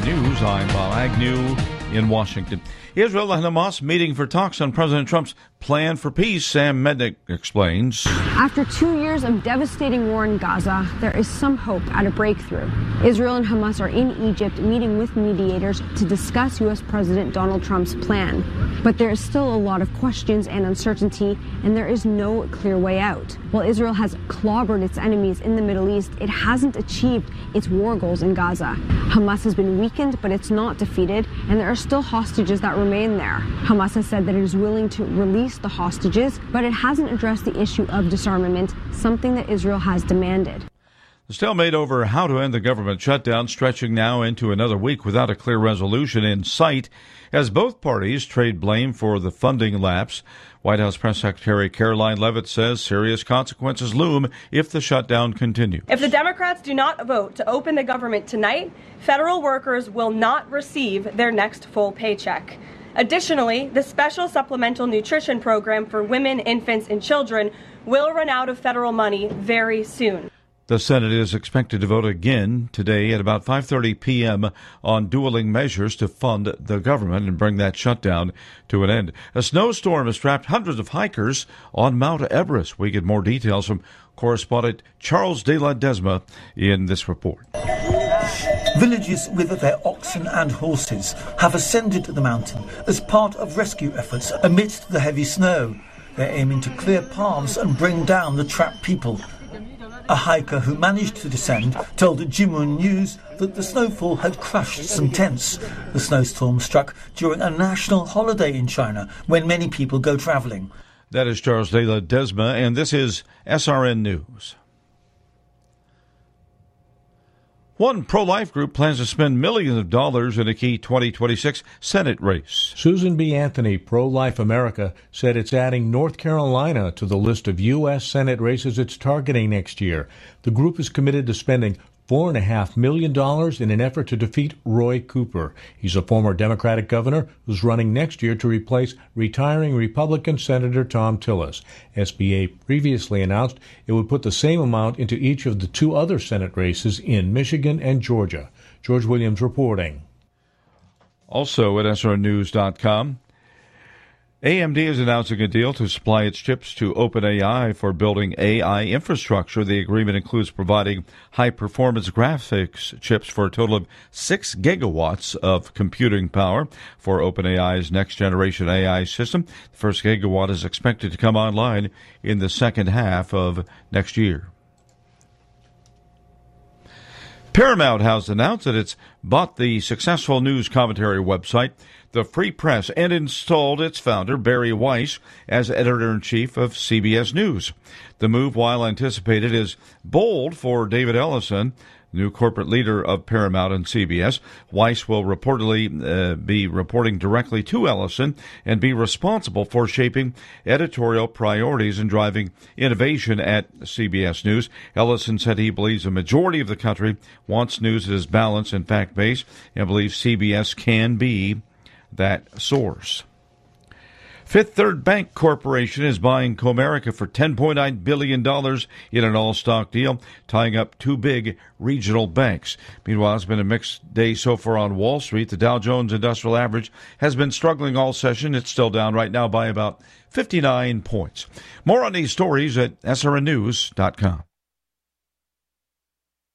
News. I'm Bob Agnew in Washington. Israel and Hamas meeting for talks on President Trump's plan for peace. Sam Mednick explains. After 2 years of devastating war in Gaza, there is some hope at a breakthrough. Israel and Hamas are in Egypt meeting with mediators to discuss U.S. President Donald Trump's plan. But there is still a lot of questions and uncertainty, and there is no clear way out. While Israel has clobbered its enemies in the Middle East, it hasn't achieved its war goals in Gaza. Hamas has been weakened, but it's not defeated, and there are still hostages that remain there. Hamas has said that it is willing to release the hostages, but it hasn't addressed the issue of disarmament, something that Israel has demanded. The stalemate over how to end the government shutdown stretching now into another week without a clear resolution in sight as both parties trade blame for the funding lapse. White House Press Secretary Caroline Leavitt says serious consequences loom if the shutdown continues. If the Democrats do not vote to open the government tonight, federal workers will not receive their next full paycheck. Additionally, the special supplemental nutrition program for women, infants, and children will run out of federal money very soon. The Senate is expected to vote again today at about 5:30 p.m. on dueling measures to fund the government and bring that shutdown to an end. A snowstorm has trapped hundreds of hikers on Mount Everest. We get more details from correspondent Charles de Ledesma in this report. Villagers with their oxen and horses have ascended the mountain as part of rescue efforts amidst the heavy snow. They're aiming to clear paths and bring down the trapped people. A hiker who managed to descend told Jimun News that the snowfall had crushed some tents. The snowstorm struck during a national holiday in China when many people go travelling. That is Charles de Ledesma, and this is SRN News. One pro-life group plans to spend millions of dollars in a key 2026 Senate race. Susan B. Anthony, Pro-Life America, said it's adding North Carolina to the list of U.S. Senate races it's targeting next year. The group is committed to spending $4.5 million in an effort to defeat Roy Cooper. He's a former Democratic governor who's running next year to replace retiring Republican Senator Thom Tillis. SBA previously announced it would put the same amount into each of the two other Senate races in Michigan and Georgia. George Williams reporting. Also at srnews.com, AMD is announcing a deal to supply its chips to OpenAI for building AI infrastructure. The agreement includes providing high-performance graphics chips for a total of 6 gigawatts of computing power for OpenAI's next-generation AI system. The first gigawatt is expected to come online in the second half of next year. Paramount has announced that it's bought the successful news commentary website, The Free Press, and installed its founder, Barry Weiss, as editor-in-chief of CBS News. The move, while anticipated, is bold for David Ellison, new corporate leader of Paramount and CBS. Weiss will reportedly be reporting directly to Ellison and be responsible for shaping editorial priorities and driving innovation at CBS News. Ellison said he believes a majority of the country wants news that is balanced and fact-based and believes CBS can be that source. Fifth Third Bank Corporation is buying Comerica for $10.9 billion in an all-stock deal, tying up two big regional banks. Meanwhile, it's been a mixed day so far on Wall Street. The Dow Jones Industrial Average has been struggling all session. It's still down right now by about 59 points. More on these stories at srnnews.com.